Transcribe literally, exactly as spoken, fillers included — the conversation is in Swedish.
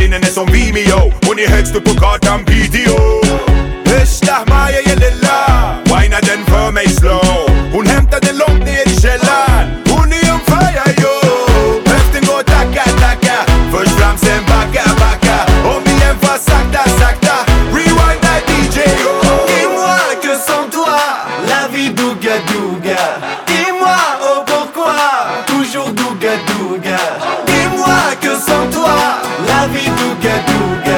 Tjejerna är som Vimeo, hon är högst upp på kartan P D O. Hösta